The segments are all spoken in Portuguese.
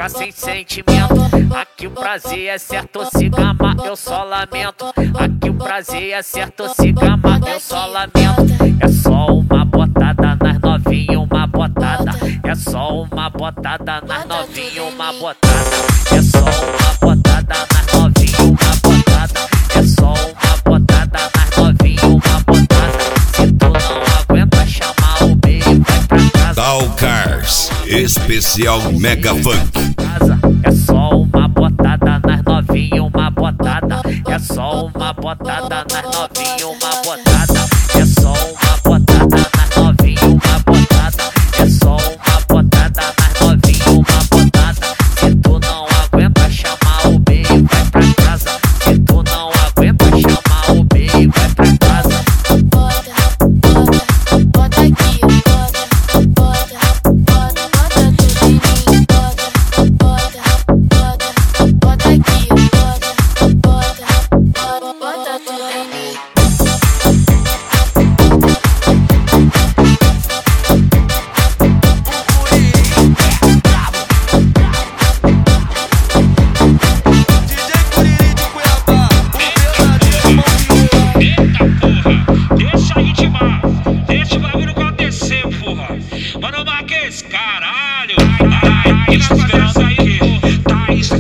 ficar sem sentimento. Aqui o prazer é certo, se gama eu só lamento. Aqui o prazer é certo, se gama eu só lamento. É só uma botada nas novinhas, uma botada. É só uma botada nas novinhas, uma botada. É só uma botada nas novinhas, uma botada. É só uma botada nas novinhas, uma botada. Se tu não aguenta chamar o B, vai pra casa. Tal Cars, especial Mega Funk. É só uma botada nas novinhas, uma botada. É só uma botada nas novinhas, uma botada. É só uma botada nas novinhas, uma botada. É só uma botada nas novinhas, uma botada. Se tu não aguenta chamar o B, vai pra casa. Se tu não aguenta chamar o B, vai pra casa. Bota aqui, bota tudo em mim. Bota aqui, bota tudo em mim. Deixa a intimar, deixa o bagulho acontecer, porra. Mano, Marques, caralho. Eles tá esperando aí, tá isso,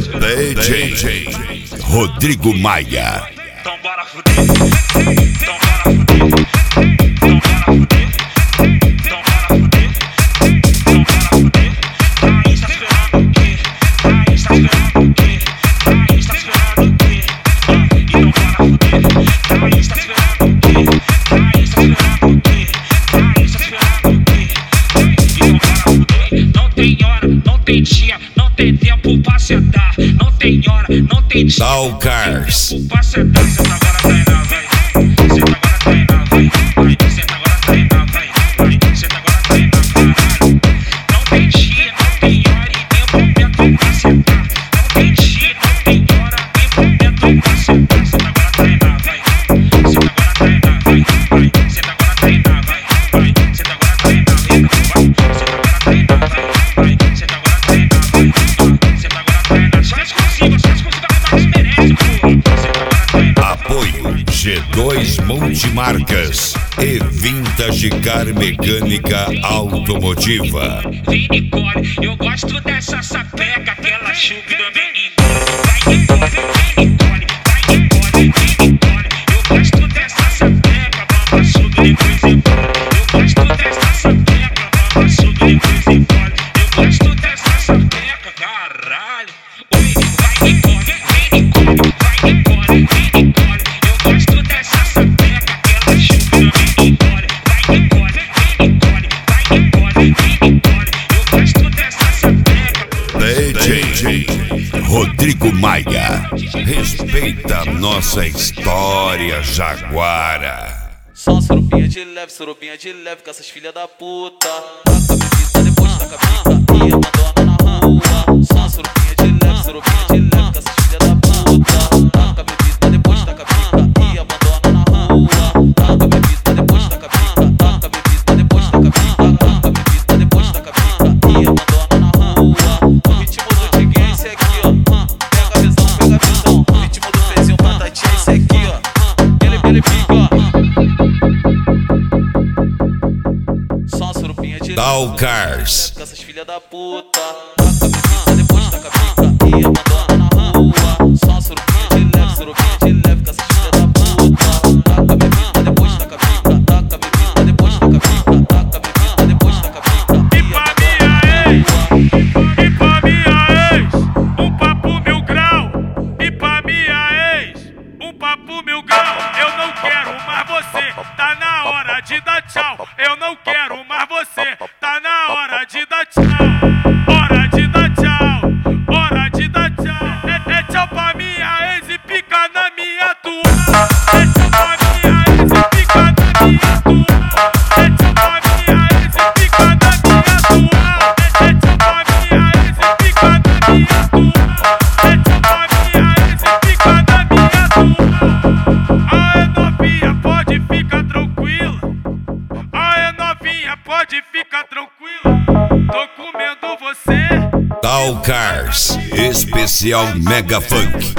DJ Rodrigo Maia. Então bora fuder, então bora fuder, então bora fuder, então bora fuder, então bora fuder. Tá isso, tá esperando o quê? Tá isso, tá esperando o quê? Tá isso, tá esperando o quê? Então bora fuder, tá isso, tá esperando o quê? Tá isso, tá esperando o quê? Tá isso, tá esperando o quê? Então bora fuder. Não tem hora, não tem dia, não tem tempo pra sentar. Não tem hora, não tem dia. Tal Cars. Pra sentar, senta agora, treina, vai. Senta agora, treina, vai. Senta agora, treina, vai. Senta agora, treina, caralho. Não tem dia, não tem hora e nem momento pra sentar. Não tem dia, não tem hora nem momento pra sentar. Senta agora, treina, vai. Senta agora, treina, vai. Senta agora, treina, vai. Senta agora, treina, vai. Senta agora, treina, vai. Senta agora, treina, vai. Senta agora, treina. Só exclusiva que mais merece, porra. Apoio G2 Multimarcas e Vintage Car Mecânica Automotiva. Vem Nicole, eu gosto dessa sapeca, aquela chuva também engole. Vai Nicole, vem Nicole, vai Nicole, vem Nicole. Eu gosto dessa sapeca, bamba chuva de vez em quando. Eu gosto dessa sapeca, bamba chuva de vez em quando. Eu gosto dessa sapeca, caralho. Oi, vai Nicole, vem Nicole, vai Nicole, vem Nicole. Eu gosto dessa sapeca, aquela chuva também engole. Vai Nicole, vem Nicole, vai Nicole, vem Nicole. Eu gosto dessa sapeca. DJ Rodrigo Maia. Respeita nossa história jaguara. Só surubinha de leve com essas filhas da puta. Taca bebida, depois taca pica e abandona na rua. Só surubinha de leve com essas filhas da puta. Taca bebida, depois taca pica e abandona na rua. Taca bebida, depois taca pica. Taca bebida, depois taca pica. Taca bebida, depois taca pica e abandona na rua. O ritmo do Diguinho é esse aqui, ó. Pega a visão, pega a visão. O ritmo do pezinho batatinha é esse aqui, ó. Ele fica, ó. Só surubinha de Tal Cars. com essas filhas da puta. Taca bebida, depois taca pica e abandona na rua. Só surubinha de leve com essas filhas da puta. Taca bebida, depois taca pica. Taca bebida, depois taca pica. Taca bebida, depois taca pica. E pra minha ex, e pra minha ex, um papo mil grau. E pra minha ex, um papo mil grau. Eu não quero mais você, tá na hora de dar tchau. Eu não quero mais você, tá na hora de dar tchau. Hora Tal Cars, especial Mega Funk.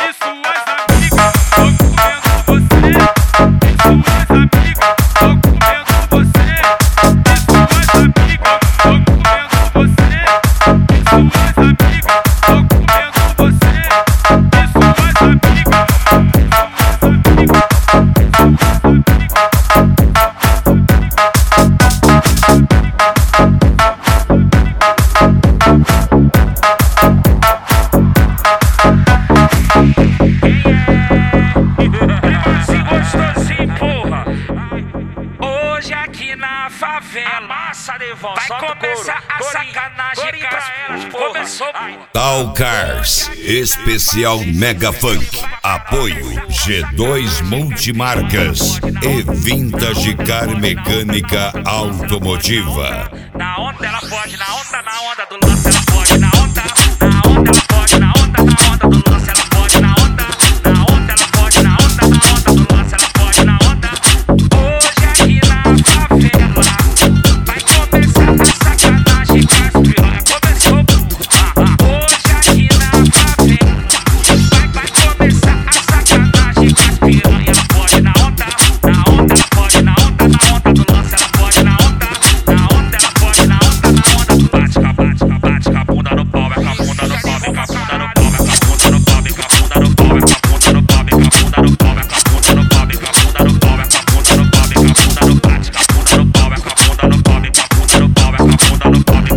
Vai começar a sacanagem com elas, começou. Tal Cars, especial Mega Funk. Apoio G2 Multimarcas e Vintage Car Mecânica Automotiva. Na onda ela pode, na onda do lance ela pode, na onda ela pode, na onda do lance ela pode, na onda ela pode, na onda do lance ela pode, na onda. Hoje aqui na favela vai começar a sacanagem com as piranha, começou. Hoje aqui na favela vai começar a sacanagem com as piranha, ela pode, na onda ela pode, na onda do lance ela pode, na onda ela pode, na onda do bate com a bunda no pau, é com a bunda no pau, é com a bunda no pau, é com a bunda no pau, é com a bunda no pau, é com a bunda no pau, é com a bunda no pau, é com a bunda no pau, é com a bunda no pau, é com a bunda no pau, é com a bunda no bate com a bunda no pau, é com a bunda no pau, é com a bunda no pau, é com a bunda no pau, é com a bunda no pau, é com a bunda no pau, é com a bunda no pau, é com a bunda no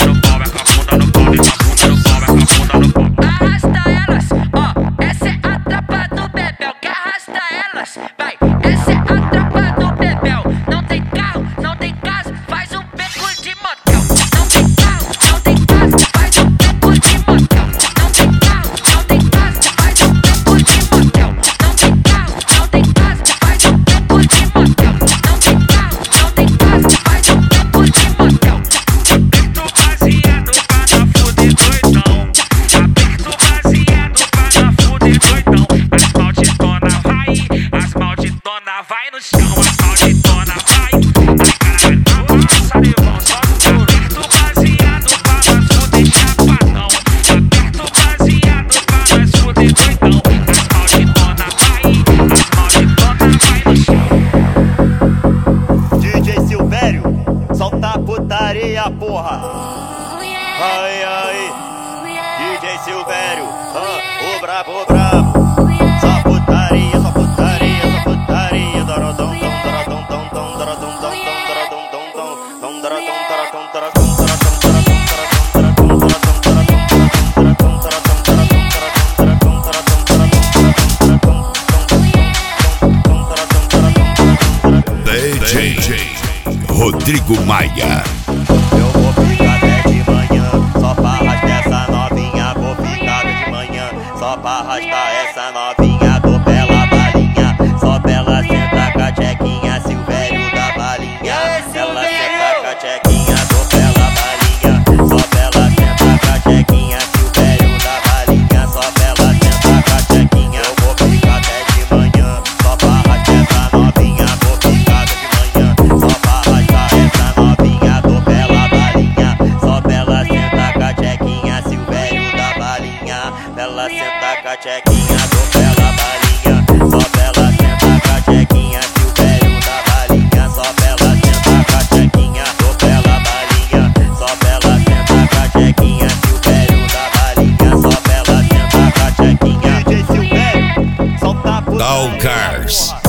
pau. Arrasta elas, ó, essa é a tropa do Bebel que arrasta elas, vai, essa é a tropa do Bebel. Não tem carro, não tem casa, faz um beco de motel. Não tem carro, não tem casa, faz um beco de motel. Não tem carro, não tem casa, faz um beco de motel. Não tem carro, não tem casa, faz um beco de motel. Não tem carro, não tem casa, faz um beco de motel. Aperto baseado pra fuder doidão. Aperto baseado pra fuder doidão. As malditona vai no chão, as malditona vai. Ai caralho, passa de vão, só no aperto baseado pra fuder chapadão. Aperto baseado pra fuder doidão. As malditona vai no chão. DJ Silvério, solta a putaria, porra. Ai, ai, DJ Silvério, o brabo, só putaria, só putaria, só putaria. Dorodom, dom, dorodom, dom, dom, dorodom, dom, dom, dorodom, dom, dom, dom, dorodom, dorodom, dorodom, DJ Rodrigo Maia. eu vou ficar até de manhã, só pra arrastar essa novinha. Vou ficar até de manhã, só pra arrastar essa novinha. Dou bela balinha, só bela senta com a tchequinha. Silvério da balinha, ela senta com a tchequinha. Dou bela balinha, só bela senta com a tchequinha. Silvério da balinha, só bela senta com a tchequinha. Eu vou ficar até de manhã, só pra arrastar essa novinha. Vou ficar até de manhã, só pra arrastar essa novinha. Dou bela balinha, só bela senta com a tchequinha. Silvério da balinha, ela senta com a tchequinha. Dou bela balinha, só bela senta com a tchequinha. Silvério da balinha, só bela senta com a tchequinha. Dou bela balinha, só bela senta com a tchequinha. Silvério da balinha, só bela senta com a tchequinha. DJ Silvério, solta a Tal Cars,